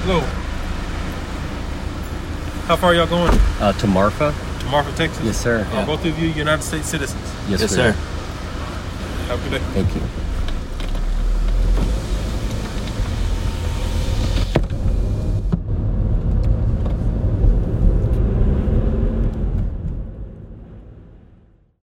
go. How far are y'all going? To Marfa. To Marfa, Texas? Yes, sir. Both of you United States citizens? Yes, sir. Have a good day. Thank you.